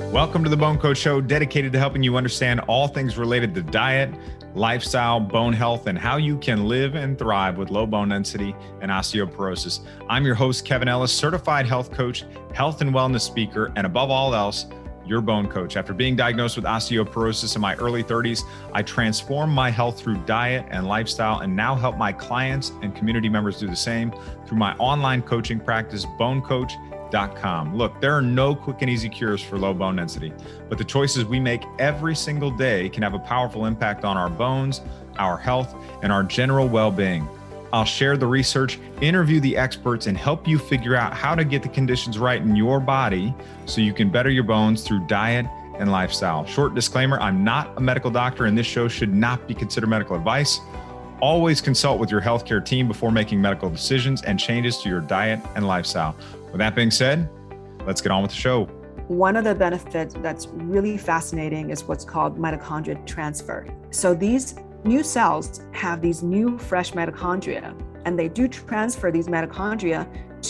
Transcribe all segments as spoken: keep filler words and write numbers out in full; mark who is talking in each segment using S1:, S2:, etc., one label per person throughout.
S1: Welcome to the Bone Coach Show, dedicated to helping you understand all things related to diet, lifestyle, bone health, and how you can live and thrive with low bone density and osteoporosis. I'm your host, Kevin Ellis, certified health coach, health and wellness speaker, and above all else, your bone coach. After being diagnosed with osteoporosis in my early thirties, I transformed my health through diet and lifestyle and now help my clients and community members do the same through my online coaching practice, bone coach dot com. Look, there are no quick and easy cures for low bone density, but the choices we make every single day can have a powerful impact on our bones, our health, and our general well-being. I'll share the research, interview the experts, and help you figure out how to get the conditions right in your body so you can better your bones through diet and lifestyle. Short disclaimer, I'm not a medical doctor, and this show should not be considered medical advice. Always consult with your healthcare team before making medical decisions and changes to your diet and lifestyle. With that being said, let's get on with the show.
S2: One of the benefits that's really fascinating is what's called mitochondria transfer. So these new cells have these new fresh mitochondria, and they do transfer these mitochondria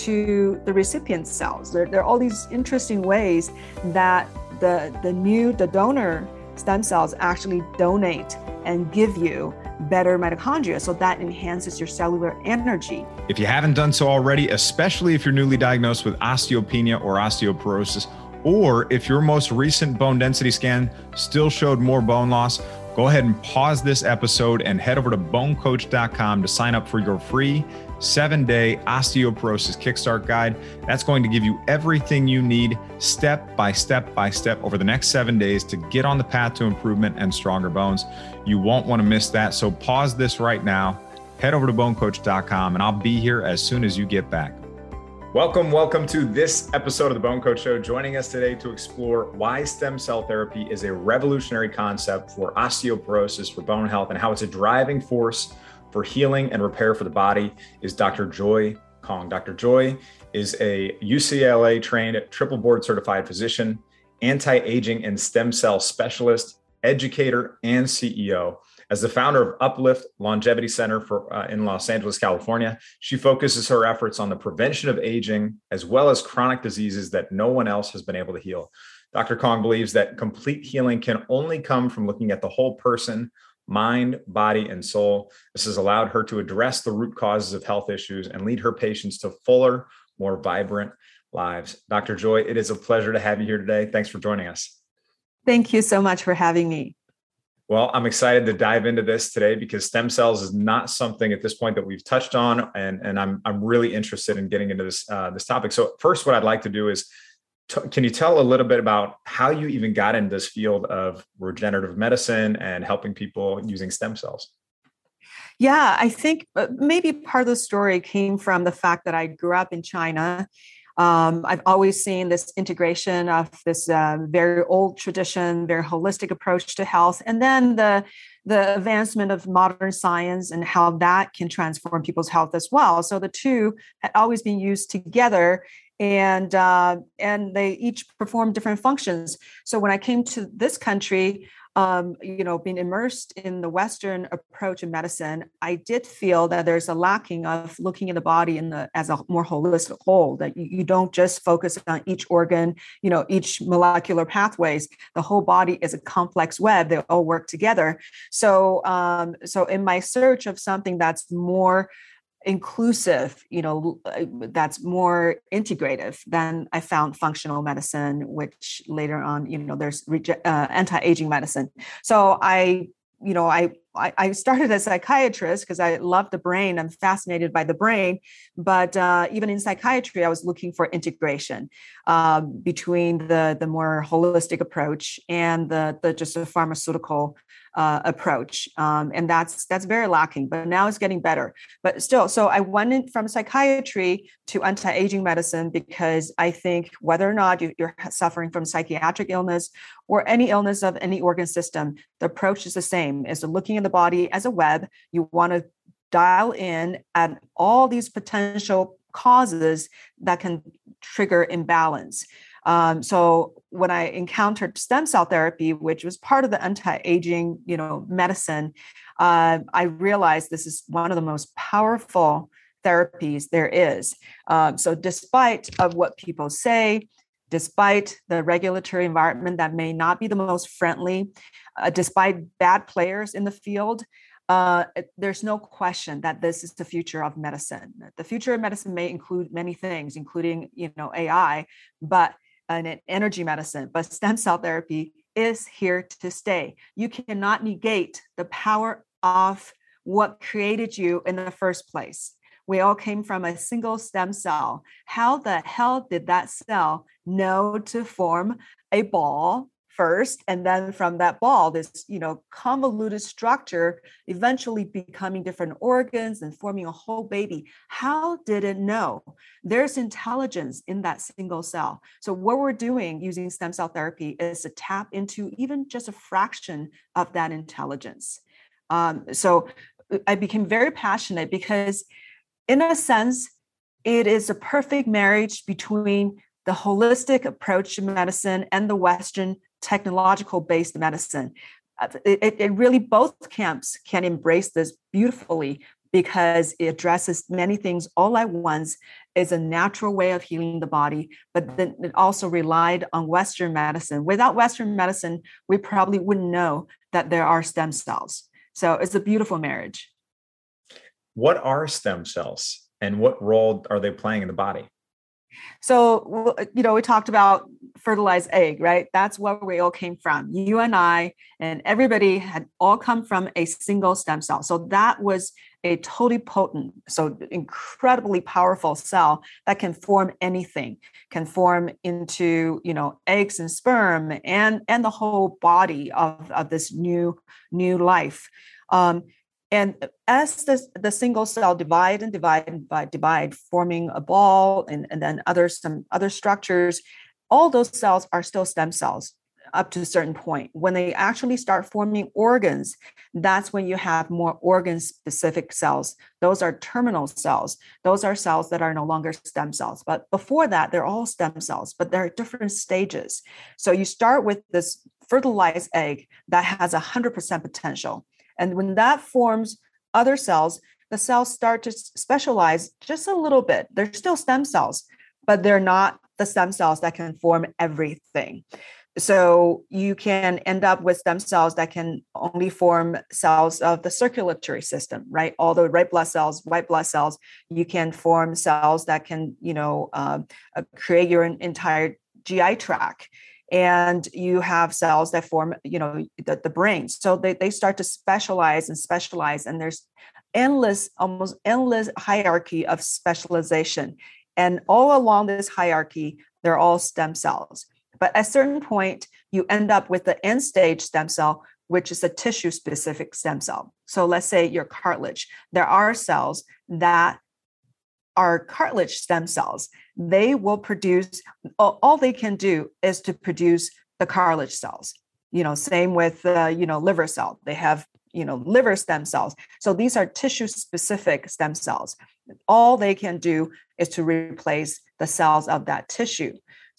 S2: to the recipient cells. There, there are all these interesting ways that the, the new, the donor stem cells actually donate and give you better mitochondria. So that enhances your cellular energy.
S1: If you haven't done so already, especially if you're newly diagnosed with osteopenia or osteoporosis, or if your most recent bone density scan still showed more bone loss, go ahead and pause this episode and head over to bone coach dot com to sign up for your free seven-day osteoporosis kickstart guide. That's going to give you everything you need step by step by step over the next seven days to get on the path to improvement and stronger bones. You won't want to miss that. So pause this right now, head over to bone coach dot com, and I'll be here as soon as you get back. Welcome, welcome to this episode of the Bone Coach Show. Joining us today to explore why stem cell therapy is a revolutionary concept for osteoporosis, for bone health, and how it's a driving force for healing and repair for the body is Doctor Joy Kong. Doctor Joy is a U C L A trained, triple board certified physician, anti-aging and stem cell specialist, educator, and C E O. As the founder of Uplift Longevity Center for uh, in Los Angeles, California, she focuses her efforts on the prevention of aging as well as chronic diseases that no one else has been able to heal. Doctor Kong believes that complete healing can only come from looking at the whole person, mind, body, and soul. This has allowed her to address the root causes of health issues and lead her patients to fuller, more vibrant lives. Doctor Joy, it is a pleasure to have you here today. Thanks for joining us.
S2: Thank you so much for having me.
S1: Well, I'm excited to dive into this today because stem cells is not something at this point that we've touched on, and, and I'm I'm really interested in getting into this uh, this topic. So first, what I'd like to do is, t- can you tell a little bit about how you even got into this field of regenerative medicine and helping people using stem cells?
S2: Yeah, I think maybe part of the story came from the fact that I grew up in China. Um, I've always seen this integration of this uh, very old tradition, very holistic approach to health, and then the the advancement of modern science and how that can transform people's health as well. So the two had always been used together, and uh, and they each perform different functions. So when I came to this country, um, you know, being immersed in the Western approach in medicine, I did feel that there's a lacking of looking at the body in the as a more holistic whole, that you, you don't just focus on each organ, you know, each molecular pathways. The whole body is a complex web. They all work together. So, um, so in my search of something that's more inclusive, you know, that's more integrative, then I found functional medicine, which later on, you know, there's uh, anti-aging medicine. So I, you know, I, I started as a psychiatrist because I love the brain. I'm fascinated by the brain. But uh, even in psychiatry, I was looking for integration um, between the, the more holistic approach and the, the just a pharmaceutical uh, approach. Um, and that's that's very lacking, but now it's getting better. But still, so I went in from psychiatry to anti-aging medicine because I think whether or not you, you're suffering from psychiatric illness or any illness of any organ system, the approach is the same, is looking at the body as a web. You want to dial in at all these potential causes that can trigger imbalance. Um, so when I encountered stem cell therapy, which was part of the anti-aging, you know, medicine, uh, I realized this is one of the most powerful therapies there is. Um, so despite of what people say, despite the regulatory environment that may not be the most friendly, uh, despite bad players in the field, uh, there's no question that this is the future of medicine. The future of medicine may include many things, including, you know, A I, but and energy medicine, but stem cell therapy is here to stay. You cannot negate the power of what created you in the first place. We all came from a single stem cell. How the hell did that cell know to form a ball first, and then from that ball, this, you know, convoluted structure, eventually becoming different organs and forming a whole baby? How did it know? There's intelligence in that single cell. So what we're doing using stem cell therapy is to tap into even just a fraction of that intelligence. Um, so I became very passionate because, in a sense, it is a perfect marriage between the holistic approach to medicine and the Western technological-based medicine. It, it really, both camps can embrace this beautifully because it addresses many things all at once. Is a natural way of healing the body, but then it also relied on Western medicine. Without Western medicine, we probably wouldn't know that there are stem cells. So it's a beautiful marriage.
S1: What are stem cells and what role are they playing in the body?
S2: So, you know, we talked about fertilized egg, right? That's where we all came from. You and I and everybody had all come from a single stem cell. So that was a totally potent, so incredibly powerful cell that can form anything, can form into, you know, eggs and sperm and, and the whole body of, of this new, new life. Um, And as the, the single cell divide and divide and divide, divide, forming a ball and, and then other some other structures, all those cells are still stem cells up to a certain point. When they actually start forming organs, that's when you have more organ-specific cells. Those are terminal cells. Those are cells that are no longer stem cells. But before that, they're all stem cells, but they're at different stages. So you start with this fertilized egg that has one hundred percent potential. And when that forms other cells, the cells start to specialize just a little bit. They're still stem cells, but they're not the stem cells that can form everything. So you can end up with stem cells that can only form cells of the circulatory system, right? All the red blood cells, white blood cells. You can form cells that can, you know, uh, create your entire G I tract. And you have cells that form, you know, the, the brain. So they, they start to specialize and specialize. And there's endless, almost endless hierarchy of specialization. And all along this hierarchy, they're all stem cells. But at a certain point, you end up with the end stage stem cell, which is a tissue-specific stem cell. So let's say your cartilage. There are cells that are cartilage stem cells. They will produce, all they can do is to produce the cartilage cells. You know, same with, uh, you know, liver cell. They have, you know, liver stem cells. So these are tissue-specific stem cells. All they can do is to replace the cells of that tissue.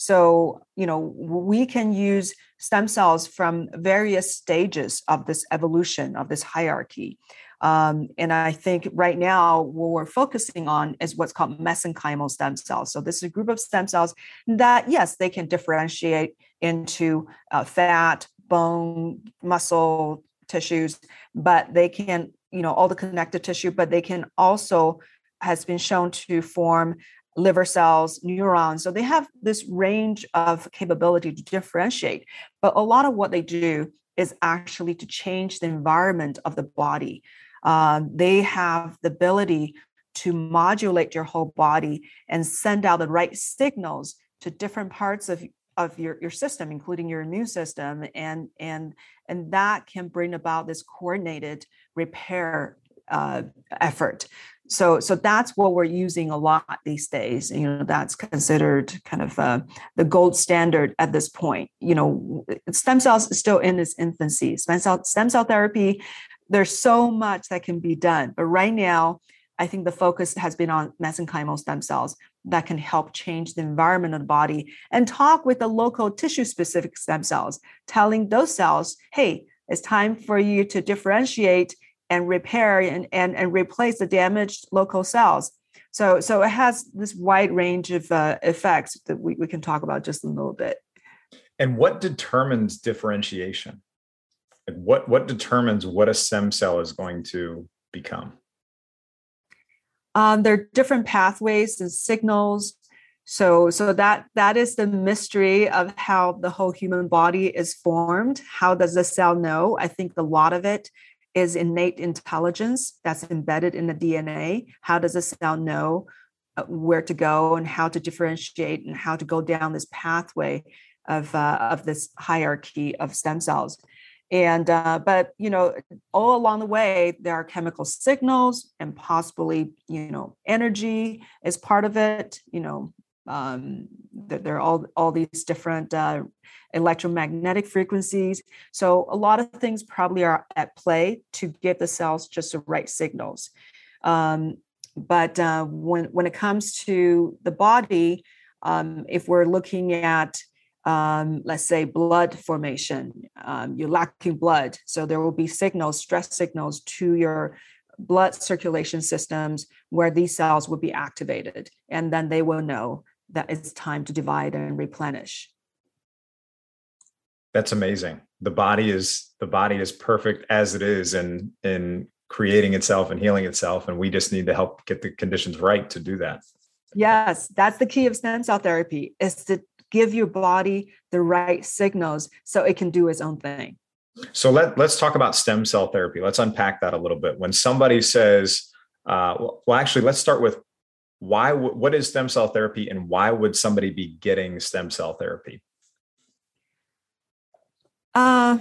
S2: So, you know, we can use stem cells from various stages of this evolution, of this hierarchy. Um, and I think right now what we're focusing on is what's called mesenchymal stem cells. So this is a group of stem cells that, yes, they can differentiate into uh, fat, bone, muscle, tissues, but they can, you know, all the connective tissue, but they can also, has been shown to form liver cells, neurons. So they have this range of capability to differentiate. But a lot of what they do is actually to change the environment of the body. Uh, they have the ability to modulate your whole body and send out the right signals to different parts of, of your, your system, including your immune system. And, and, and that can bring about this coordinated repair uh, effort. So, so that's what we're using a lot these days. You know, that's considered kind of uh, the gold standard at this point. You know, stem cells is still in its infancy. Stem cell, stem cell therapy, there's so much that can be done. But right now, I think the focus has been on mesenchymal stem cells that can help change the environment of the body and talk with the local tissue-specific stem cells, telling those cells, hey, it's time for you to differentiate and repair and, and, and replace the damaged local cells. So, so it has this wide range of uh, effects that we, we can talk about just a little bit.
S1: And what determines differentiation? Like what, what determines what a stem cell is going to become?
S2: Um, there are different pathways and signals. So, so that that is the mystery of how the whole human body is formed. How does the cell know? I think a lot of it is innate intelligence that's embedded in the D N A. How does a cell know where to go and how to differentiate and how to go down this pathway of uh, of this hierarchy of stem cells? And uh, but you know, all along the way, there are chemical signals and possibly, you know, energy is part of it. You know, um, there are all all these different uh, electromagnetic frequencies. So a lot of things probably are at play to give the cells just the right signals. Um, but uh, when when it comes to the body, um, if we're looking at Um, let's say blood formation, um, you're lacking blood. So there will be signals, stress signals to your blood circulation systems where these cells will be activated. And then they will know that it's time to divide and replenish.
S1: That's amazing. The body is, the body is perfect as it is in, in creating itself and healing itself. And we just need to help get the conditions right to do that.
S2: Yes, that's the key of stem cell therapy, is to give your body the right signals so it can do its own thing.
S1: So let, let's talk about stem cell therapy. Let's unpack that a little bit. When somebody says, uh, well, actually, let's start with why, what is stem cell therapy and why would somebody be getting stem cell therapy?
S2: Uh,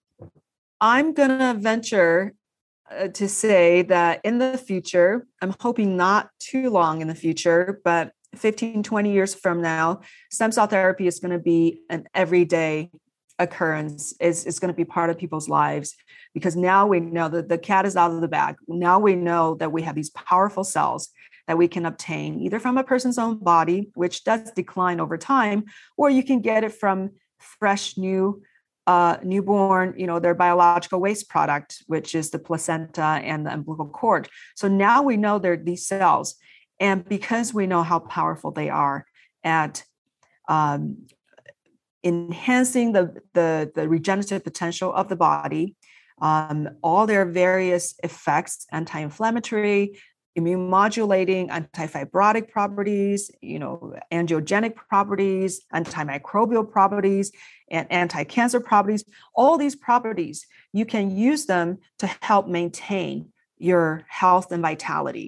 S2: I'm going to venture uh, to say that in the future, I'm hoping not too long in the future, but fifteen, twenty years from now, stem cell therapy is going to be an everyday occurrence. Is is going to be part of people's lives, because now we know that the cat is out of the bag. Now we know that we have these powerful cells that we can obtain either from a person's own body, which does decline over time, or you can get it from fresh, new, uh, newborn, you know, their biological waste product, which is the placenta and the umbilical cord. So now we know they're these cells. And because we know how powerful they are at um, enhancing the, the, the regenerative potential of the body, um, all their various effects, anti-inflammatory, immune modulating, antifibrotic properties, you know, angiogenic properties, antimicrobial properties, and anti-cancer properties, all these properties, you can use them to help maintain your health and vitality.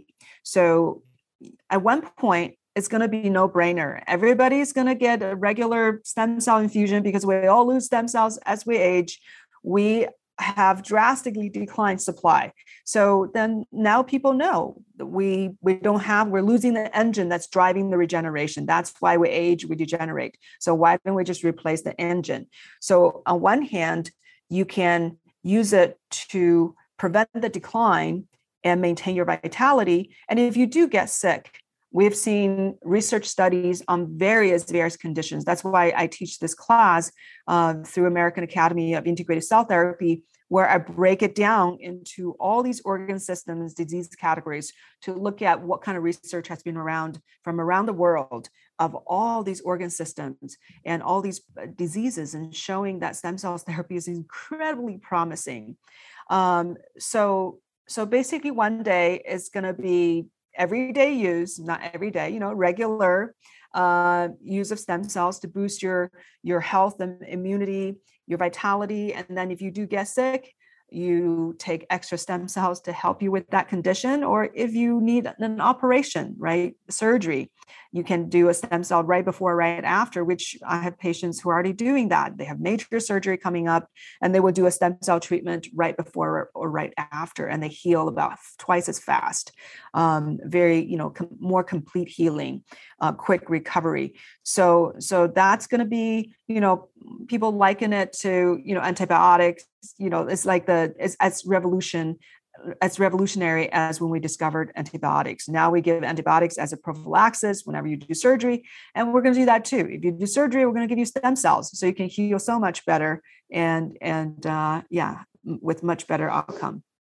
S2: So at one point, it's going to be no brainer. Everybody's going to get a regular stem cell infusion because we all lose stem cells as we age. We have drastically declined supply. So then now people know that we, we don't have, we're losing the engine that's driving the regeneration. That's why we age, we degenerate. So why don't we just replace the engine? So on one hand, you can use it to prevent the decline and maintain your vitality. And if you do get sick, we've seen research studies on various, various conditions. That's why I teach this class uh, through American Academy of Integrative Cell Therapy, where I break it down into all these organ systems, disease categories, to look at what kind of research has been around from around the world of all these organ systems and all these diseases, and showing that stem cell therapy is incredibly promising. Um, so, so basically one day is going to be everyday use, not every day, you know, regular uh, use of stem cells to boost your, your health and immunity, your vitality. And then if you do get sick, you take extra stem cells to help you with that condition. Or if you need an operation, right, surgery, you can do a stem cell right before, right after, which I have patients who are already doing that. They have major surgery coming up and they will do a stem cell treatment right before or right after, and they heal about twice as fast. Um, very, you know, com- more complete healing, uh, quick recovery. So, so that's going to be, you know, people liken it to, you know, antibiotics. You know, it's like the, it's as revolution, as revolutionary as when we discovered antibiotics. Now we give antibiotics as a prophylaxis whenever you do surgery. And we're going to do that too. If you do surgery, we're going to give you stem cells so you can heal so much better. And, and uh, yeah, with much better outcome.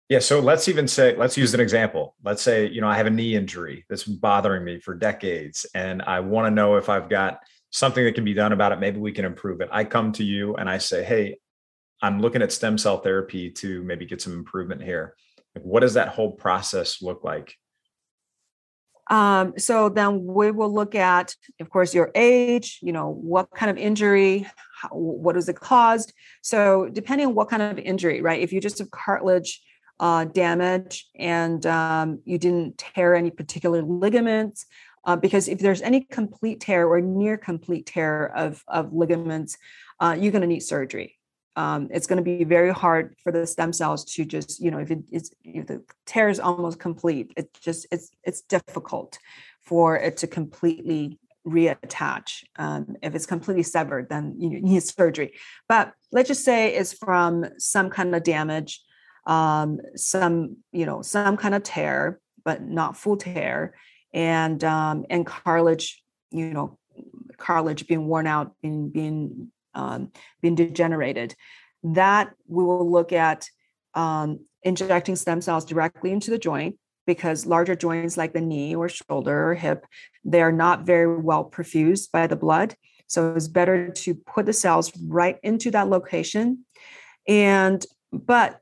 S1: Yeah. So let's even say, let's use an example. Let's say, you know, I have a knee injury that's been bothering me for decades, and I want to know if I've got something that can be done about it. Maybe we can improve it. I come to you and I say, hey, I'm looking at stem cell therapy to maybe get some improvement here. Like, what does that whole process look like?
S2: Um, so then we will look at, of course, your age, you know, what kind of injury, how, what is it caused? So depending on what kind of injury, right? If you just have cartilage uh, damage and um, you didn't tear any particular ligaments, uh, because if there's any complete tear or near complete tear of, of ligaments, uh, you're going to need surgery. Um, it's going to be very hard for the stem cells to just, you know, if it is, if the tear is almost complete, it just, it's, it's difficult for it to completely reattach. Um, if it's completely severed, then you need surgery. But let's just say it's from some kind of damage, um, some, you know, some kind of tear, but not full tear, and um, and cartilage, you know, cartilage being worn out, being being Um, being degenerated, that we will look at um, injecting stem cells directly into the joint, because larger joints like the knee or shoulder or hip, they are not very well perfused by the blood. So it's better to put the cells right into that location. And, but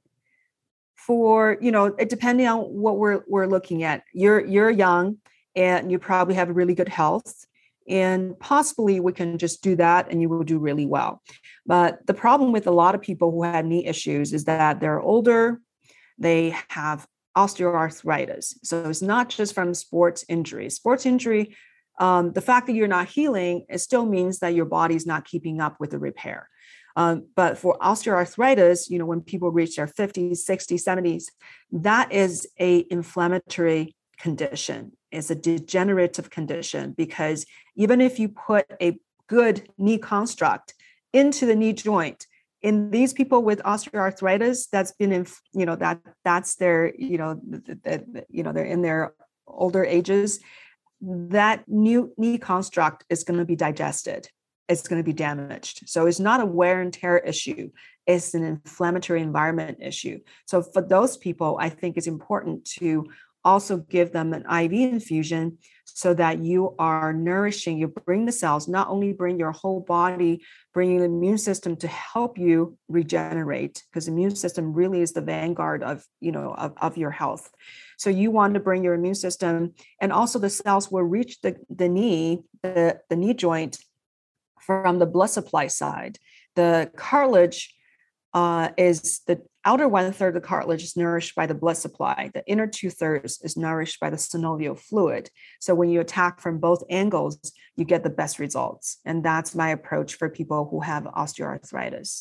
S2: for, you know, it, depending on what we're, we're looking at, you're, you're young and you probably have really good health. And possibly we can just do that and you will do really well. But the problem with a lot of people who have knee issues is that they're older, they have osteoarthritis. So it's not just from sports injury. Sports injury, um, the fact that you're not healing, it still means that your body's not keeping up with the repair. Um, but for osteoarthritis, you know, when people reach their fifties, sixties, seventies, that is a inflammatory condition. It's a degenerative condition, because even if you put a good knee construct into the knee joint, in these people with osteoarthritis, that's been in, you know, that that's their, you know, that, you know, they're in their older ages, that new knee construct is going to be digested. It's going to be damaged. So it's not a wear and tear issue. It's an inflammatory environment issue. So for those people, I think it's important to also give them an I V infusion so that you are nourishing, you bring the cells, not only bring your whole body, bringing the immune system to help you regenerate, because the immune system really is the vanguard of, you know, of, of your health. So you want to bring your immune system, and also the cells will reach the, the knee, the, the knee joint from the blood supply side. The cartilage uh, is the outer one third of the cartilage is nourished by the blood supply. The inner two thirds is nourished by the synovial fluid. So when you attack from both angles, you get the best results. And that's my approach for people who have osteoarthritis.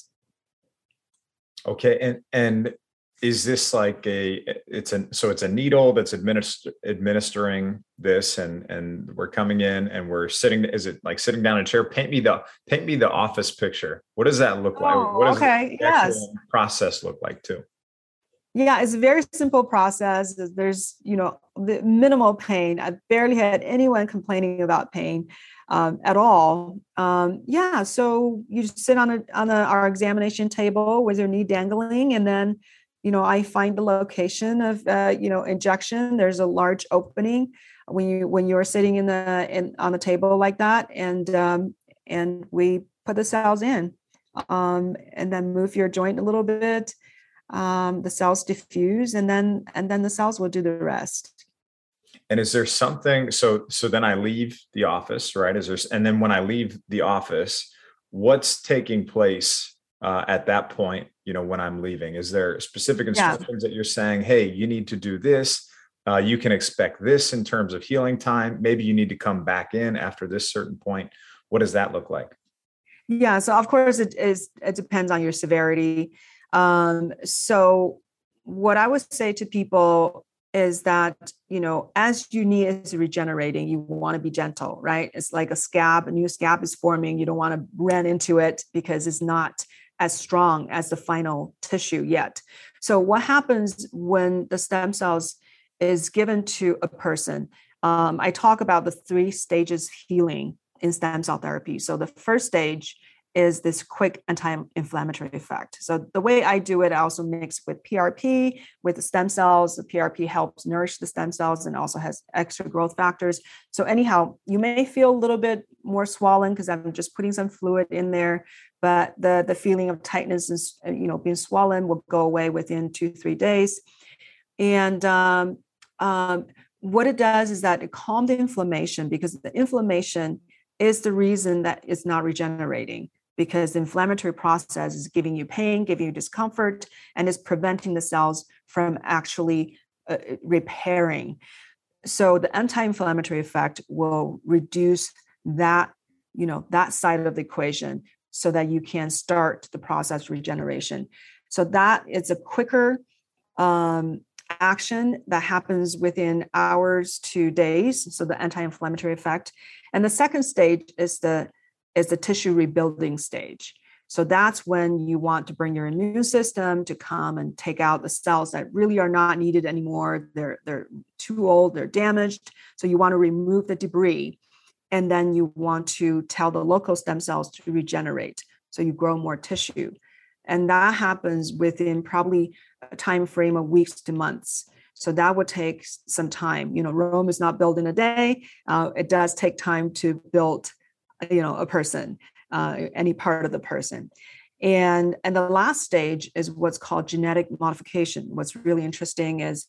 S1: Okay. And, and is this like a, it's a, so it's a needle that's administ- administering this, and, and we're coming in and we're sitting, is it like sitting down in a chair? Paint me the, paint me the office picture. What does that look like?
S2: Oh,
S1: what does
S2: okay.
S1: the
S2: Yes.
S1: process look like too?
S2: Yeah, it's a very simple process. There's, you know, the minimal pain. I've barely had anyone complaining about pain um, at all. Um, yeah, so you just sit on a on a, our examination table with your knee dangling, and then, you know, I find the location of, uh, you know, injection. There's a large opening when you when you're sitting in the in on a table like that, and um, and we put the cells in, um, and then move your joint a little bit. Um, the cells diffuse, and then and then the cells will do the rest.
S1: And is there something, so so then I leave the office, right? Is there, and then when I leave the office, what's taking place uh, at that point, you know, when I'm leaving? Is there specific instructions yeah. that you're saying, hey, you need to do this, uh, you can expect this in terms of healing time, maybe you need to come back in after this certain point? What does that look like?
S2: Yeah, so of course it is, it depends on your severity. Um, so what I would say to people is that, you know, as your knee is regenerating, you want to be gentle, right? It's like a scab, a new scab is forming. You don't want to run into it because it's not as strong as the final tissue yet. So what happens when the stem cells is given to a person? Um, I talk about the three stages of healing in stem cell therapy. So the first stage is this quick anti-inflammatory effect. So the way I do it, I also mix with P R P, with the stem cells. The P R P helps nourish the stem cells and also has extra growth factors. So anyhow, you may feel a little bit more swollen because I'm just putting some fluid in there, but the, the feeling of tightness is, you know, being swollen will go away within two, three days. And um, um, what it does is that it calms the inflammation, because the inflammation is the reason that it's not regenerating, because the inflammatory process is giving you pain, giving you discomfort, and is preventing the cells from actually uh, repairing. So the anti-inflammatory effect will reduce that, you know, that side of the equation so that you can start the process of regeneration. So that is a quicker um, action that happens within hours to days. So the anti-inflammatory effect. And the second stage is the is the tissue rebuilding stage. So that's when you want to bring your immune system to come and take out the cells that really are not needed anymore. They're, they're too old, they're damaged. So you want to remove the debris. And then you want to tell the local stem cells to regenerate. So you grow more tissue. And that happens within probably a time frame of weeks to months. So that would take some time. You know, Rome is not built in a day. Uh, it does take time to build, you know, a person, uh, any part of the person. And, and the last stage is what's called genetic modification. What's really interesting is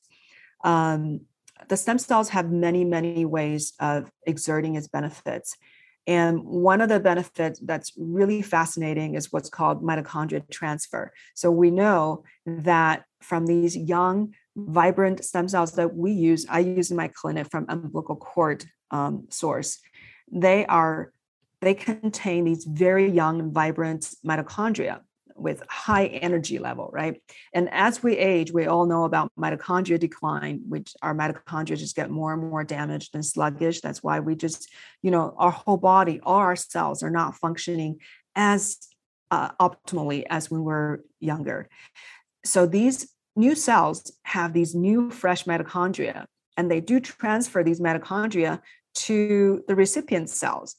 S2: um, the stem cells have many, many ways of exerting its benefits. And one of the benefits that's really fascinating is what's called mitochondria transfer. So we know that from these young, vibrant stem cells that we use, I use in my clinic from umbilical cord um, source, they are they contain these very young and vibrant mitochondria with high energy level, right? And as we age, we all know about mitochondria decline, which our mitochondria just get more and more damaged and sluggish. That's why we just, you know, our whole body, all our cells are not functioning as uh, optimally as when we were younger. So these new cells have these new fresh mitochondria, and they do transfer these mitochondria to the recipient cells.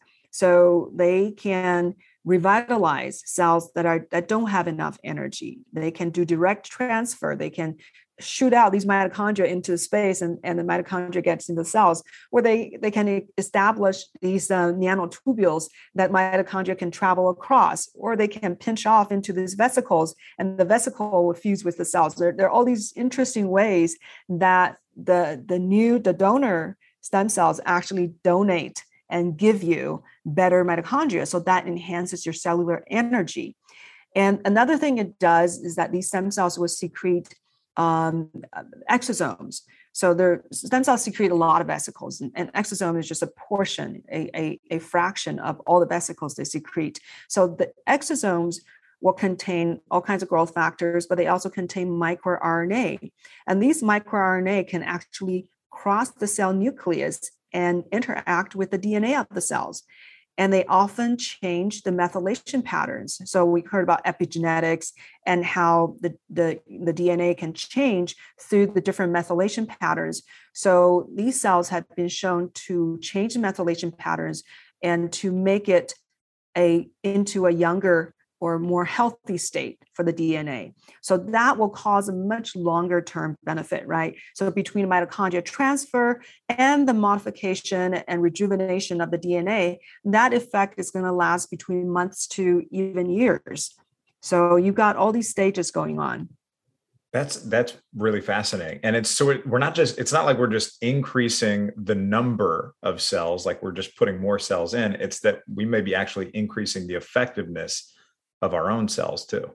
S2: So they can revitalize cells that are that don't have enough energy. They can do direct transfer. They can shoot out these mitochondria into space, and, and the mitochondria gets into cells, where they, they can establish these uh, nanotubules that mitochondria can travel across, or they can pinch off into these vesicles, and the vesicle will fuse with the cells. There, there are all these interesting ways that the, the new, the donor stem cells actually donate and give you better mitochondria. So that enhances your cellular energy. And another thing it does is that these stem cells will secrete um, exosomes. So their stem cells secrete a lot of vesicles, and, and exosome is just a portion, a, a, a fraction of all the vesicles they secrete. So the exosomes will contain all kinds of growth factors, but they also contain microRNA. And these microRNA can actually cross the cell nucleus and interact with the D N A of the cells. And they often change the methylation patterns. So we heard about epigenetics and how the, the, the D N A can change through the different methylation patterns. So these cells have been shown to change the methylation patterns and to make it a into a younger or more healthy state for the D N A. So that will cause a much longer term benefit, right? So between mitochondria transfer and the modification and rejuvenation of the D N A, that effect is going to last between months to even years. So you've got all these stages going on.
S1: That's that's really fascinating. And it's so we're not just, it's not like we're just increasing the number of cells, like we're just putting more cells in. It's that we may be actually increasing the effectiveness of our own cells too.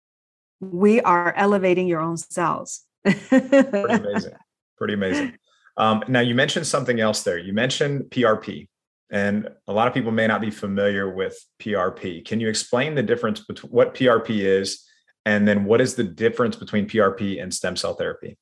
S2: We are elevating your own cells.
S1: Pretty amazing. Pretty amazing. Um, now you mentioned something else there. You mentioned P R P, and a lot of people may not be familiar with P R P. Can you explain the difference between what P R P is, and then what is the difference between P R P and stem cell therapy?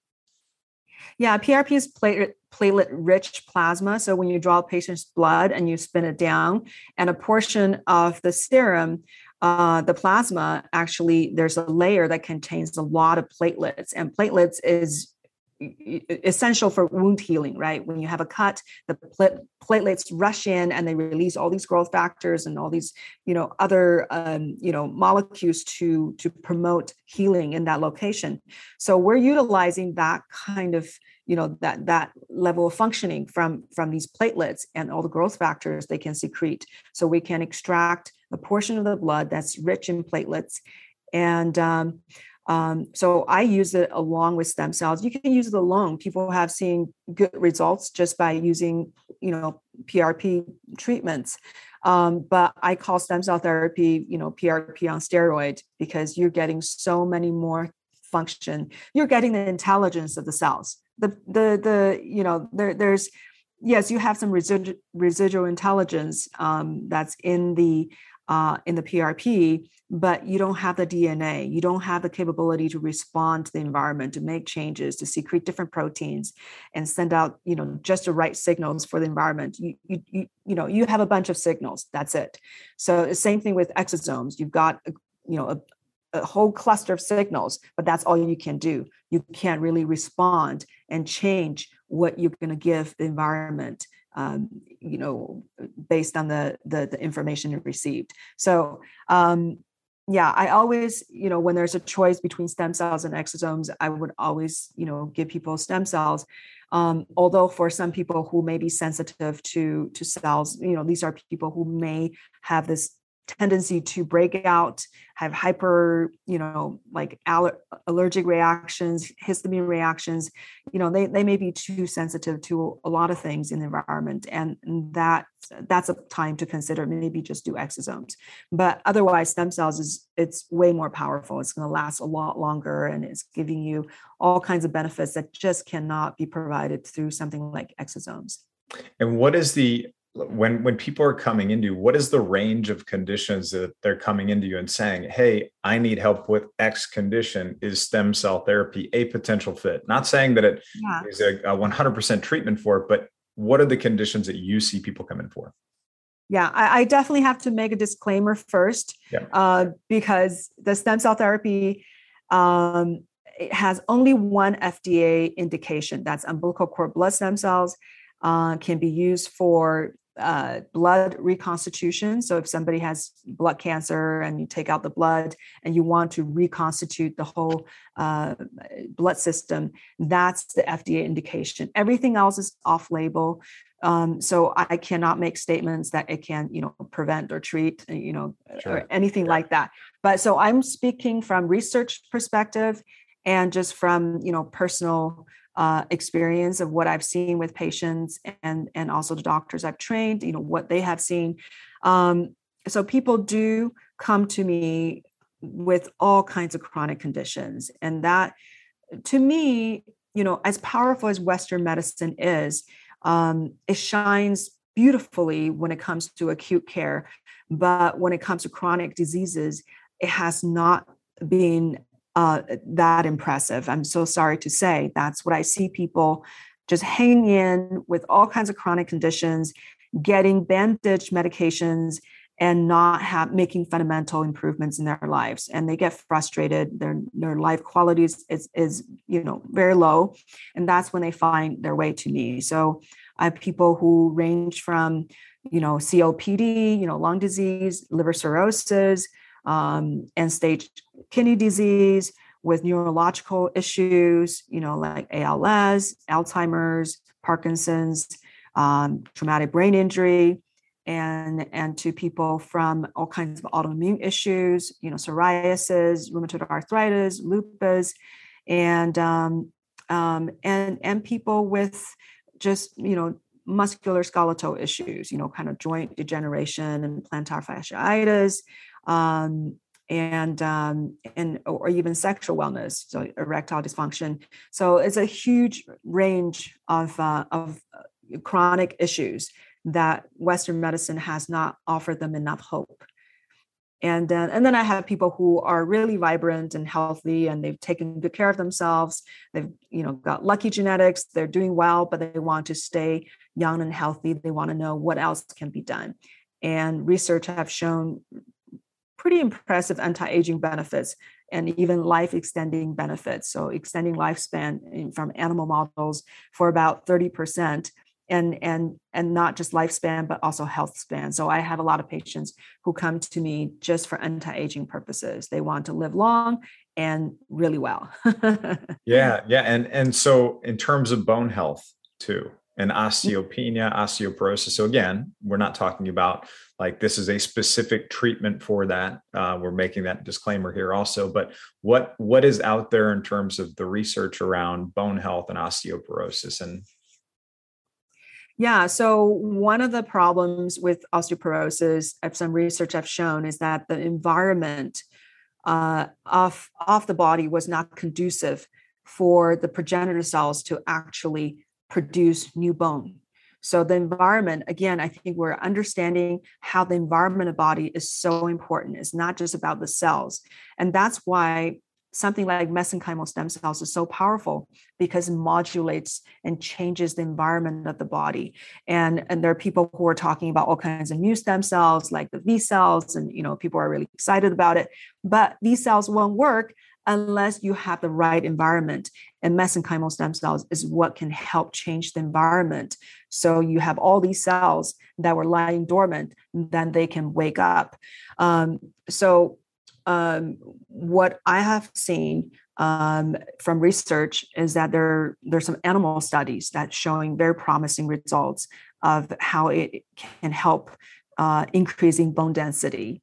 S2: Yeah, P R P is platelet, platelet-rich plasma. So when you draw a patient's blood and you spin it down, and a portion of the serum, uh, the plasma, actually, there's a layer that contains a lot of platelets. And platelets is essential for wound healing, right? When you have a cut, the platelets rush in and they release all these growth factors and all these, you know, other, um, you know, molecules to, to promote healing in that location. So we're utilizing that kind of, you know, that, that level of functioning from, from these platelets and all the growth factors they can secrete. So we can extract a portion of the blood that's rich in platelets. And, um, Um, so I use it along with stem cells. You can use it alone. People have seen good results just by using, you know, P R P treatments. Um, but I call stem cell therapy, you know, P R P on steroid, because you're getting so many more function. You're getting the intelligence of the cells. The the the you know there there's yes, you have some residual residual intelligence um, that's in the uh, in the P R P, but you don't have the D N A. You don't have the capability to respond to the environment, to make changes, to secrete different proteins, and send out, you know, just the right signals for the environment. You, you, you, you know, you have a bunch of signals. That's it. So the same thing with exosomes. You've got, you know, a, a whole cluster of signals, but that's all you can do. You can't really respond and change what you're going to give the environment. Um, you know, based on the, the the information you received. So, um, yeah, I always, you know, when there's a choice between stem cells and exosomes, I would always, you know, give people stem cells. Um, although for some people who may be sensitive to to cells, you know, these are people who may have this tendency to break out, have hyper, you know, like aller- allergic reactions, histamine reactions, you know, they, they may be too sensitive to a lot of things in the environment. And that that's a time to consider maybe just do exosomes. But otherwise, stem cells is, it's way more powerful. It's going to last a lot longer, and it's giving you all kinds of benefits that just cannot be provided through something like exosomes.
S1: And what is the when when people are coming into you, what is the range of conditions that they're coming into you and saying, hey, I need help with X condition? Is stem cell therapy a potential fit? Not saying that it yeah. is a, a one hundred percent treatment for it, but what are the conditions that you see people come in for?
S2: Yeah, I, I definitely have to make a disclaimer first, yeah. uh, because the stem cell therapy um, it has only one F D A indication. That's umbilical cord blood stem cells. Uh, can be used for uh, blood reconstitution. So if somebody has blood cancer and you take out the blood and you want to reconstitute the whole uh, blood system, that's the F D A indication. Everything else is off-label. Um, so I cannot make statements that it can, you know, prevent or treat, you know, sure. or anything yeah. like that. But so I'm speaking from research perspective and just from, you know, personal Uh, experience of what I've seen with patients and, and also the doctors I've trained, you know, what they have seen. Um, so people do come to me with all kinds of chronic conditions. And that, to me, you know, as powerful as Western medicine is, um, it shines beautifully when it comes to acute care. But when it comes to chronic diseases, it has not been Uh, that impressive. I'm so sorry to say. That's what I see people just hanging in with all kinds of chronic conditions, getting bandage medications, and not have, making fundamental improvements in their lives. And they get frustrated. Their their life quality is, is, is you know very low, and that's when they find their way to me. So I have people who range from you know C O P D, you know lung disease, liver cirrhosis, um, end stage kidney disease with neurological issues, you know, like A L S, Alzheimer's, Parkinson's, um, traumatic brain injury, and, and to people from all kinds of autoimmune issues, you know, psoriasis, rheumatoid arthritis, lupus, and, um, um, and, and people with just, you know, musculoskeletal issues, you know, kind of joint degeneration and plantar fasciitis, um, and um, and or even sexual wellness, so erectile dysfunction. So it's a huge range of uh, of chronic issues that Western medicine has not offered them enough hope. And then and then I have people who are really vibrant and healthy, and they've taken good care of themselves. They've you know got lucky genetics. They're doing well, but they want to stay young and healthy. They want to know what else can be done. And research have shown pretty impressive anti-aging benefits and even life extending benefits. So extending lifespan in, from animal models for about thirty percent. And, and, and not just lifespan, but also health span. So I have a lot of patients who come to me just for anti-aging purposes. They want to live long and really well.
S1: Yeah, yeah. And, and so in terms of bone health too, and osteopenia, osteoporosis. So again, we're not talking about like this is a specific treatment for that. Uh, we're making that disclaimer here also. But what what is out there in terms of the research around bone health and osteoporosis? And
S2: yeah, so one of the problems with osteoporosis, some research I've shown, is that the environment uh, of, of the body was not conducive for the progenitor cells to actually produce new bone. So the environment, again, I think we're understanding how the environment of the body is so important. It's not just about the cells. And that's why something like mesenchymal stem cells is so powerful, because it modulates and changes the environment of the body. And, and there are people who are talking about all kinds of new stem cells, like the V cells, and you know, people are really excited about it. But these cells won't work unless you have the right environment. And mesenchymal stem cells is what can help change the environment. So you have all these cells that were lying dormant, then they can wake up. Um, so um, what I have seen um, from research is that there there's some animal studies that's showing very promising results of how it can help uh, increasing bone density.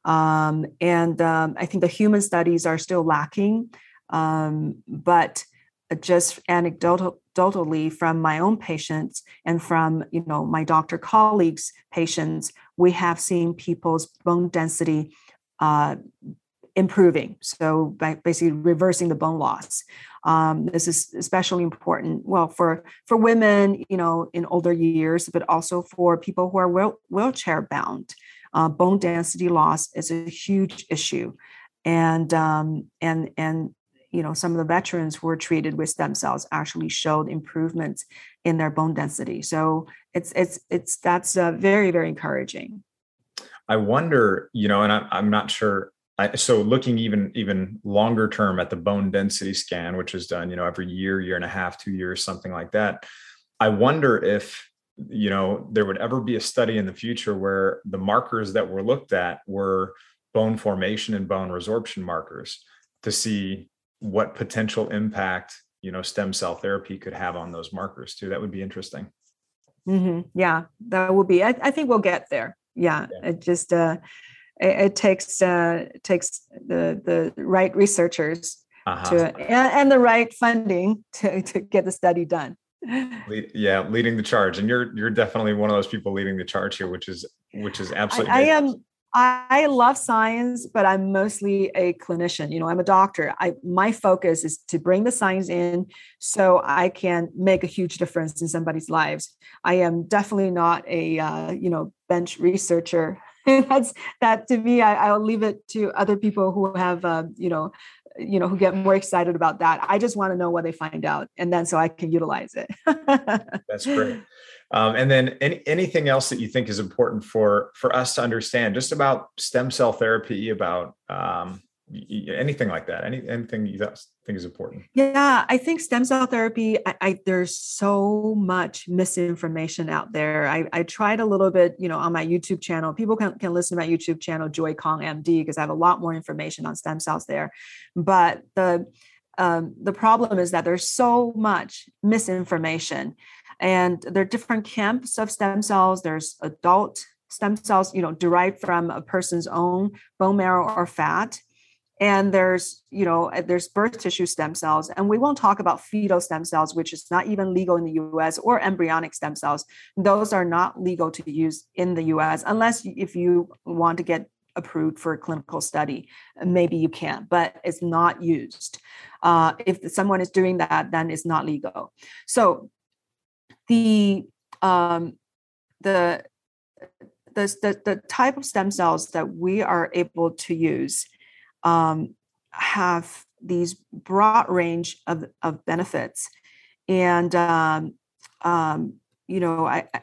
S2: Um, and um, I think the human studies are still lacking, um, but just anecdotally from my own patients and from, you know, my doctor colleagues' patients, we have seen people's bone density uh, improving. So by basically reversing the bone loss. Um, this is especially important, well, for, for women, you know, in older years, but also for people who are wheel, wheelchair bound. Uh, bone density loss is a huge issue. And, um, and, and, you know, some of the veterans who were treated with stem cells actually showed improvements in their bone density. So it's, it's, it's, that's uh, very, very encouraging.
S1: I wonder, you know, and I, I'm not sure. I, so looking even, even longer term at the bone density scan, which is done, you know, every year, year and a half, two years, something like that. I wonder if, you know, there would ever be a study in the future where the markers that were looked at were bone formation and bone resorption markers to see what potential impact, you know, stem cell therapy could have on those markers too. That would be interesting.
S2: Mm-hmm. Yeah, that will be, I, I think we'll get there. Yeah, yeah. It just, uh, it, it takes, uh, it takes the, the right researchers uh-huh. to, and, and the right funding to, to get the study done.
S1: Yeah, leading the charge, and you're you're definitely one of those people leading the charge here, which is which is absolutely. I,
S2: I am. I love science, but I'm mostly a clinician. You know, I'm a doctor. I my focus is to bring the science in so I can make a huge difference in somebody's lives. I am definitely not a uh, you know bench researcher. That's that to me. I, I'll leave it to other people who have uh, you know. you know, who get more excited about that. I just want to know what they find out, and then so I can utilize it.
S1: That's great. Um, and then any, anything else that you think is important for, for us to understand just about stem cell therapy, about um, anything like that, any, anything you think is important?
S2: Yeah, I think stem cell therapy, I, I, there's so much misinformation out there. I, I tried a little bit, you know, on my YouTube channel. People can, can listen to my YouTube channel, Joy Kong M D, because I have a lot more information on stem cells there. But the um, the problem is that there's so much misinformation, and there are different camps of stem cells. There's adult stem cells, you know, derived from a person's own bone marrow or fat. And there's, you know, there's birth tissue stem cells, and we won't talk about fetal stem cells, which is not even legal in the U S, or embryonic stem cells. Those are not legal to use in the U S unless if you want to get approved for a clinical study, maybe you can, but it's not used. Uh, if someone is doing that, then it's not legal. So the um, the, the the the type of stem cells that we are able to use Um, have these broad range of, of benefits. And, um, um, you know, I, I,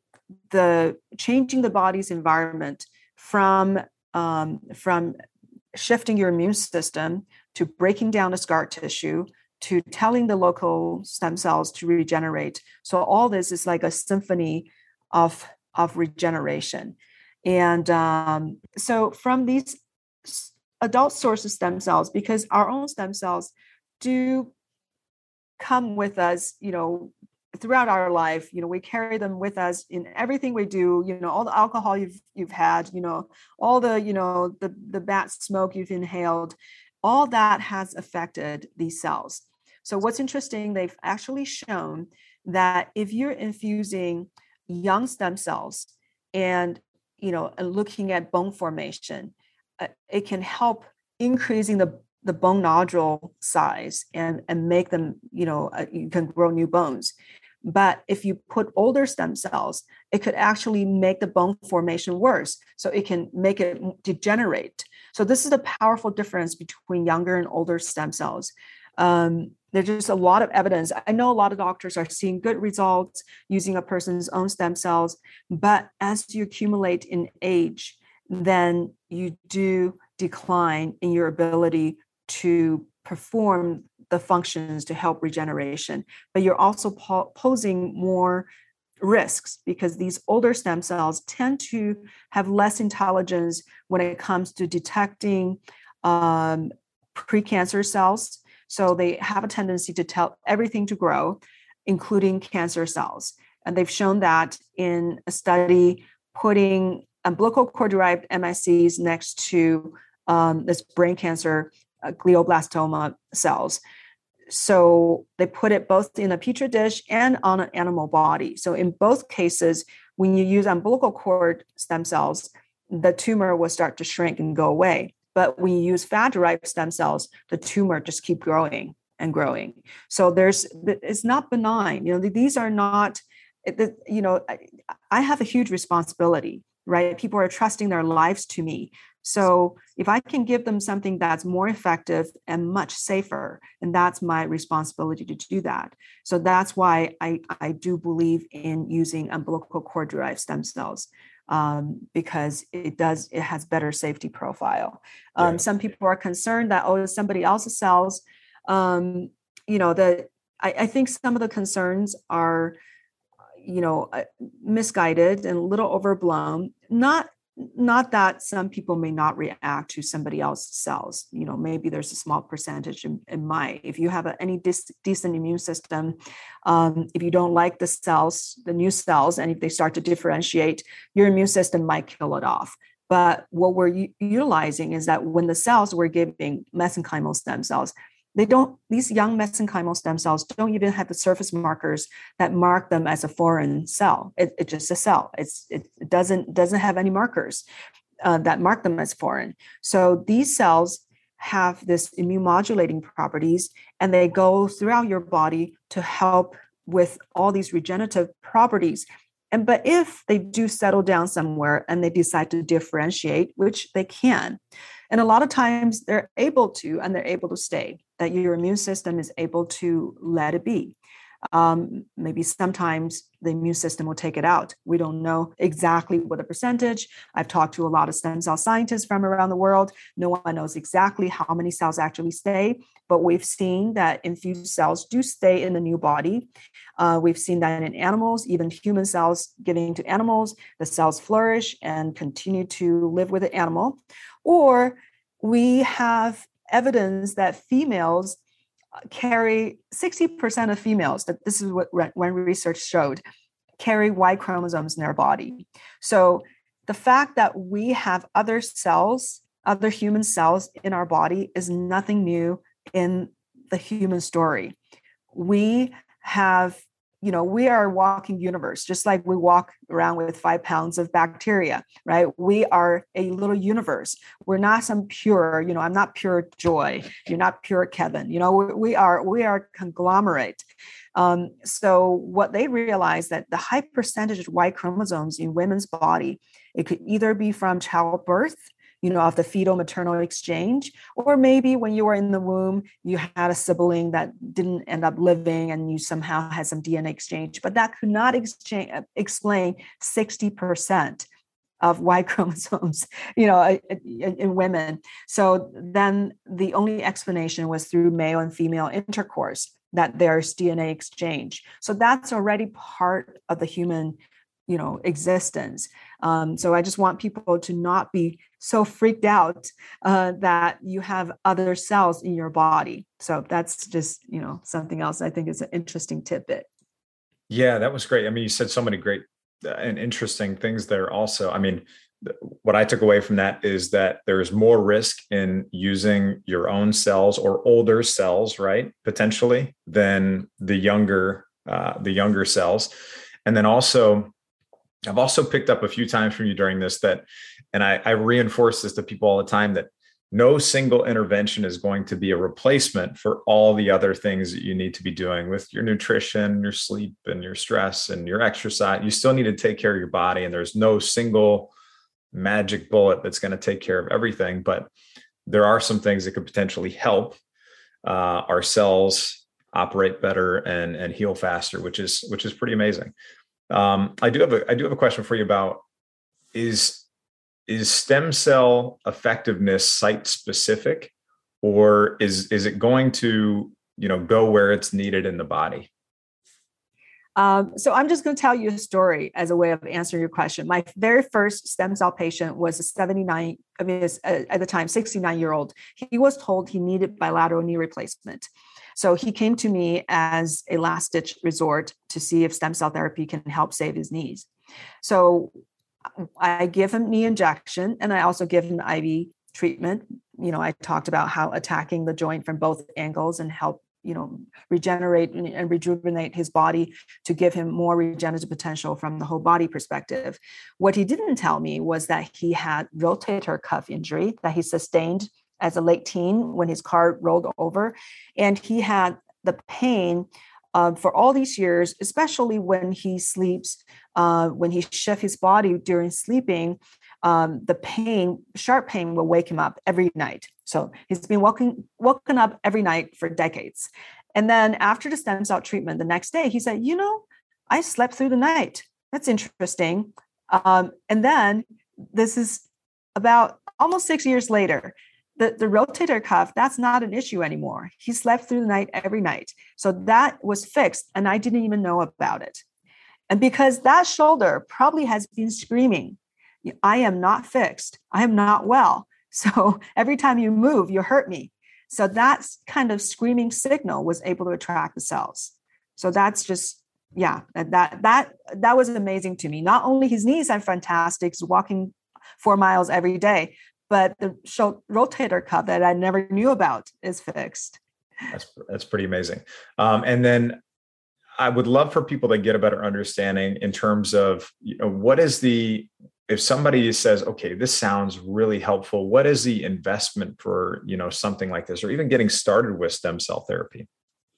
S2: the changing the body's environment from, um, from shifting your immune system to breaking down the scar tissue to telling the local stem cells to regenerate. So all this is like a symphony of, of regeneration. And um, so from these adult source of stem cells, because our own stem cells do come with us, you know, throughout our life, you know, we carry them with us in everything we do, you know, all the alcohol you've you've had, you know, all the, you know, the, the bad smoke you've inhaled, all that has affected these cells. So what's interesting, they've actually shown that if you're infusing young stem cells and, you know, and looking at bone formation, uh, it can help increasing the the bone nodule size and, and make them, you know, uh, you can grow new bones. But if you put older stem cells, it could actually make the bone formation worse. So it can make it degenerate. So this is a powerful difference between younger and older stem cells. Um, there's just a lot of evidence. I know a lot of doctors are seeing good results using a person's own stem cells, but as you accumulate in age, then you do decline in your ability to perform the functions to help regeneration, but you're also po- posing more risks because these older stem cells tend to have less intelligence when it comes to detecting um, precancer cells. So they have a tendency to tell everything to grow, including cancer cells. And they've shown that in a study putting umbilical cord-derived M S Cs next to um, this brain cancer uh, glioblastoma cells. So they put it both in a petri dish and on an animal body. So in both cases, when you use umbilical cord stem cells, the tumor will start to shrink and go away. But when you use fat-derived stem cells, the tumor just keep growing and growing. So there's, it's not benign. You know, these are not, you know, I have a huge responsibility, right? People are trusting their lives to me. So if I can give them something that's more effective and much safer, and that's my responsibility to do that. So that's why I, I do believe in using umbilical cord derived stem cells, um, because it does, it has better safety profile. Um, yeah. Some people are concerned that, oh, it's somebody else's cells. Um, you know, the, I, I think some of the concerns are, you know, misguided and a little overblown. Not Not that some people may not react to somebody else's cells. You know, maybe there's a small percentage in, in my, if you have a, any dis, decent immune system, um, if you don't like the cells, the new cells, and if they start to differentiate, your immune system might kill it off. But what we're u- utilizing is that when the cells we're giving mesenchymal stem cells, they don't, these young mesenchymal stem cells don't even have the surface markers that mark them as a foreign cell. It, it's just a cell. It's, it doesn't, doesn't have any markers uh, that mark them as foreign. So these cells have this immune modulating properties, and they go throughout your body to help with all these regenerative properties. And but if they do settle down somewhere and they decide to differentiate, which they can, and a lot of times they're able to, and they're able to stay, that your immune system is able to let it be. Um, maybe sometimes the immune system will take it out. We don't know exactly what the percentage. I've talked to a lot of stem cell scientists from around the world. No one knows exactly how many cells actually stay, but we've seen that infused cells do stay in the new body. Uh, we've seen that in animals, even human cells giving to animals, the cells flourish and continue to live with the animal. Or we have evidence that females carry sixty percent of females, that this is what when research showed, carry Y chromosomes in their body. So the fact that we have other cells, other human cells in our body is nothing new in the human story. We have, you know, we are a walking universe, just like we walk around with five pounds of bacteria, right? We are a little universe. We're not some pure, you know, I'm not pure Joy. You're not pure Kevin. You know, we are, we are a conglomerate. Um, so what they realized that the high percentage of Y chromosomes in women's body, it could either be from childbirth, you know, of the fetal maternal exchange, or maybe when you were in the womb, you had a sibling that didn't end up living and you somehow had some D N A exchange, but that could not exchange, explain sixty percent of Y chromosomes, you know, in, in women. So then the only explanation was through male and female intercourse, that there's D N A exchange. So that's already part of the human, you know, existence. Um, so I just want people to not be so freaked out uh, that you have other cells in your body. So that's just, you know, something else I think is an interesting tidbit.
S1: Yeah, that was great. I mean, you said so many great and interesting things there also. I mean, what I took away from that is that there's more risk in using your own cells or older cells, right? Potentially than the younger, uh, the younger cells. And then also, I've also picked up a few times from you during this that, and I, I reinforce this to people all the time, that no single intervention is going to be a replacement for all the other things that you need to be doing with your nutrition, your sleep, and your stress and your exercise. You still need to take care of your body, and there's no single magic bullet that's going to take care of everything. But there are some things that could potentially help uh, our cells operate better and and heal faster, which is which is pretty amazing. Um, I do have a I do have a question for you about is is stem cell effectiveness site specific, or is is it going to, you know, go where it's needed in the body?
S2: Um, so I'm just going to tell you a story as a way of answering your question. My very first stem cell patient was a seventy-nine, I mean, at the time, sixty-nine year old. He was told he needed bilateral knee replacement. So he came to me as a last ditch resort to see if stem cell therapy can help save his knees. So I give him knee injection, and I also give him I V treatment. You know, I talked about how attacking the joint from both angles and help, you know, regenerate and rejuvenate his body to give him more regenerative potential from the whole body perspective. What he didn't tell me was that he had rotator cuff injury that he sustained as a late teen when his car rolled over. And he had the pain uh, for all these years, especially when he sleeps, uh, when he shifts his body during sleeping. Um, the pain, sharp pain will wake him up every night. So he's been woken, woken up every night for decades. And then after the stem cell treatment, the next day, he said, you know, I slept through the night. That's interesting. Um, and then this is about almost six years later. The, the rotator cuff, that's not an issue anymore. He slept through the night every night. So that was fixed, and I didn't even know about it. And because that shoulder probably has been screaming, I am not fixed. I am not well. So every time you move, you hurt me. So that kind of screaming signal was able to attract the cells. So that's just, yeah, that that that was amazing to me. Not only his knees are fantastic, he's walking four miles every day, but the rotator cuff that I never knew about is fixed.
S1: That's that's pretty amazing. Um, and then I would love for people to get a better understanding in terms of, you know, what is the, if somebody says, okay, this sounds really helpful, what is the investment for, you know, something like this, or even getting started with stem cell therapy?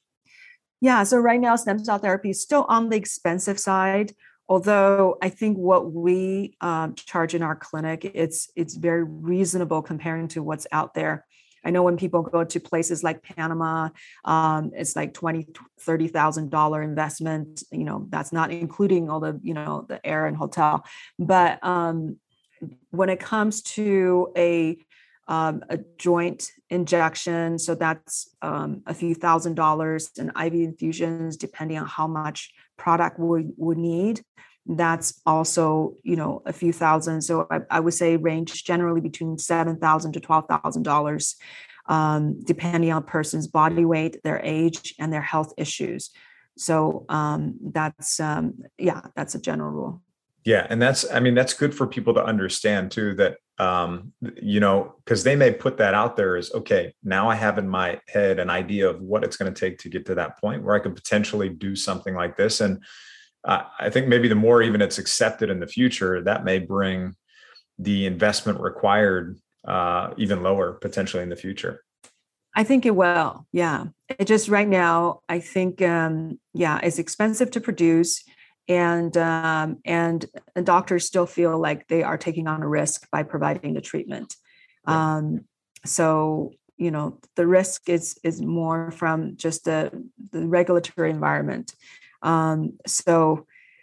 S2: Yeah. So right now, stem cell therapy is still on the expensive side. Although I think what we um, charge in our clinic, it's it's very reasonable comparing to what's out there. I know when people go to places like Panama, um, it's like twenty thousand dollars, thirty thousand dollars investment. You know, that's not including all the, you know, the air and hotel. But um, when it comes to a um, a joint injection, so that's um, a few thousand dollars, and I V infusions, depending on how much product we would need, that's also, you know, a few thousand. So I, I would say range generally between seven thousand to twelve thousand dollars, um, depending on a person's body weight, their age, and their health issues. So um, that's um, yeah, that's a general rule.
S1: Yeah, and that's, I mean, that's good for people to understand too, that um, you know, because they may put that out there as, okay, now I have in my head an idea of what it's going to take to get to that point where I could potentially do something like this. And uh, I think maybe the more even it's accepted in the future, that may bring the investment required uh, even lower potentially in the future.
S2: I think it will. Yeah. It just right now, I think, um, yeah, it's expensive to produce. And, um, and and doctors still feel like they are taking on a risk by providing the treatment. Yeah. Um, so, you know, the risk is is more from just the, the regulatory environment. Um, so,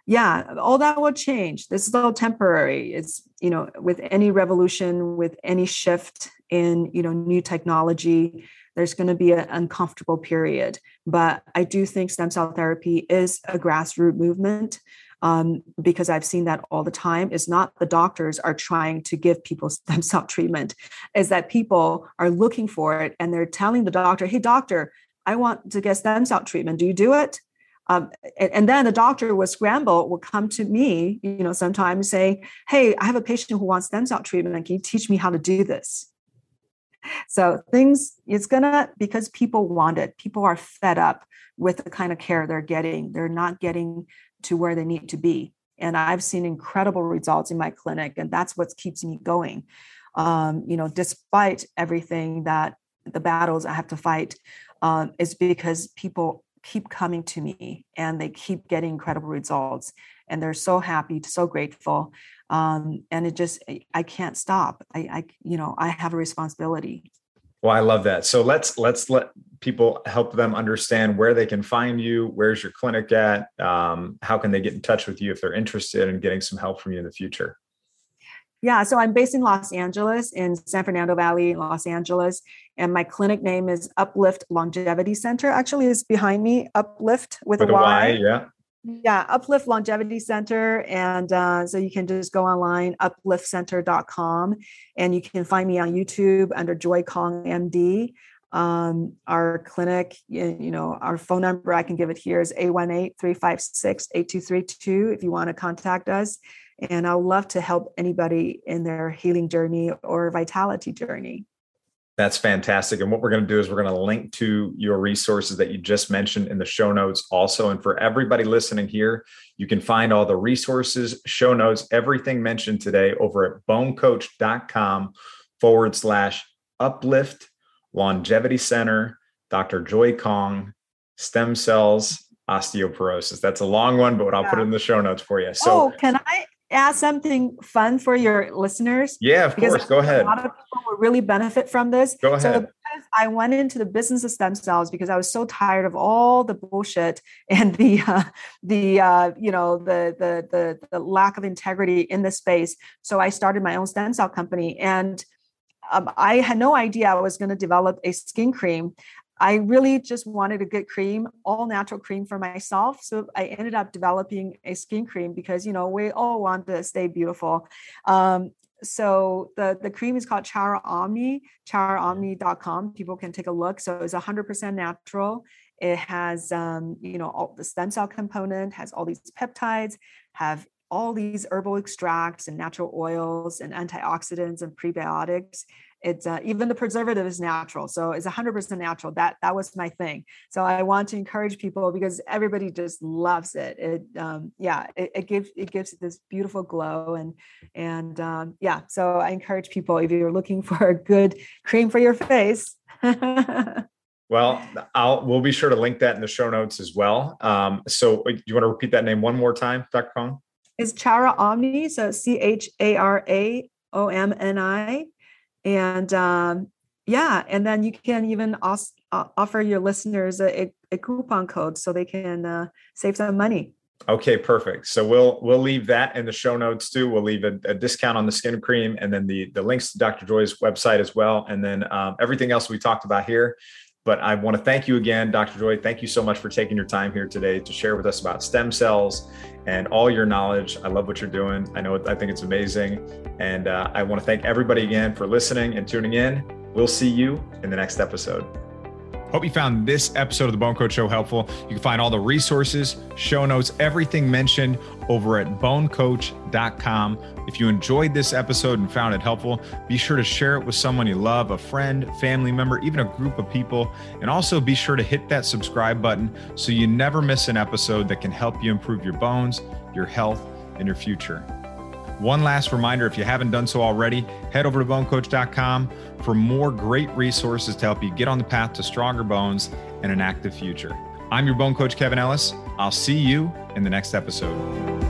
S2: Yeah, all that will change. This is all temporary. It's, you know, with any revolution, with any shift in, you know, new technology, there's going to be an uncomfortable period. But I do think stem cell therapy is a grassroots movement, um, because I've seen that all the time. It's not the doctors are trying to give people stem cell treatment, is that people are looking for it and they're telling the doctor, hey, doctor, I want to get stem cell treatment. Do you do it? Um, and, and then the doctor will scramble, will come to me, you know, sometimes say, hey, I have a patient who wants stem cell treatment. Can you teach me how to do this? So things, it's gonna, because people want it. People are fed up with the kind of care they're getting. They're not getting to where they need to be. And I've seen incredible results in my clinic, and that's what keeps me going. Um, you know, despite everything that the battles I have to fight, um, is because people keep coming to me and they keep getting incredible results, and they're so happy, so grateful. Um, and it just, I can't stop. I, I, you know, I have a responsibility.
S1: Well, I love that. So let's, let's let people help them understand where they can find you. Where's your clinic at? Um, how can they get in touch with you if they're interested in getting some help from you in the future?
S2: Yeah, so I'm based in Los Angeles, in San Fernando Valley, Los Angeles. And my clinic name is Uplift Longevity Center. Actually, it's behind me, Uplift with, with a, a Y. y.
S1: Yeah.
S2: Yeah, Uplift Longevity Center. And uh, so you can just go online, uplift center dot com. And you can find me on YouTube under Joy Kong M D. Um, our clinic, you know, our phone number, I can give it here, is eight one eight, three five six, eight two three two if you want to contact us. And I would love to help anybody in their healing journey or vitality journey.
S1: That's fantastic. And what we're going to do is we're going to link to your resources that you just mentioned in the show notes also. And for everybody listening here, you can find all the resources, show notes, everything mentioned today over at bonecoach.com forward slash uplift longevity center, Doctor Joy Kong, stem cells, osteoporosis. That's a long one, but I'll yeah. put it in the show notes for you. So
S2: oh, can I add something fun for your listeners?
S1: Yeah, of because course. Go ahead.
S2: A lot of people will really benefit from this.
S1: Go ahead.
S2: So because I went into the business of stem cells because I was so tired of all the bullshit and the uh, the uh, you know the, the the the lack of integrity in the space. So I started my own stem cell company, and um, I had no idea I was going to develop a skin cream. I really just wanted a good cream, all natural cream for myself. So I ended up developing a skin cream because, you know, we all want to stay beautiful. Um, so the, the cream is called Chara Omni, chara omni dot com. People can take a look. So it's one hundred percent natural. It has, um, you know, all the stem cell component, has all these peptides, have all these herbal extracts and natural oils and antioxidants and prebiotics. It's uh, even the preservative is natural. So it's one hundred percent natural. That that was my thing. So I want to encourage people because everybody just loves it. It um, yeah, it, it gives it gives it this beautiful glow. And and um, yeah, so I encourage people, if you're looking for a good cream for your face.
S1: Well, I'll we'll be sure to link that in the show notes as well. Um, so you want to repeat that name one more time, Doctor Kong?
S2: It's Chara Omni. So C H A R A O M N I. And um, yeah, and then you can even os- uh, offer your listeners a, a coupon code so they can uh, save some money.
S1: Okay, perfect. So we'll we'll leave that in the show notes too. We'll leave a, a discount on the skin cream, and then the the links to Doctor Joy's website as well, and then um, everything else we talked about here. But I want to thank you again, Doctor Joy. Thank you so much for taking your time here today to share with us about stem cells and all your knowledge. I love what you're doing. I know, I think it's amazing. And uh, I want to thank everybody again for listening and tuning in. We'll see you in the next episode. Hope you found this episode of the Bone Coach Show helpful. You can find all the resources, show notes, everything mentioned over at bone coach dot com. If you enjoyed this episode and found it helpful, be sure to share it with someone you love, a friend, family member, even a group of people. And also be sure to hit that subscribe button so you never miss an episode that can help you improve your bones, your health, and your future. One last reminder, if you haven't done so already, head over to bone coach dot com for more great resources to help you get on the path to stronger bones and an active future. I'm your Bone Coach, Kevin Ellis. I'll see you in the next episode.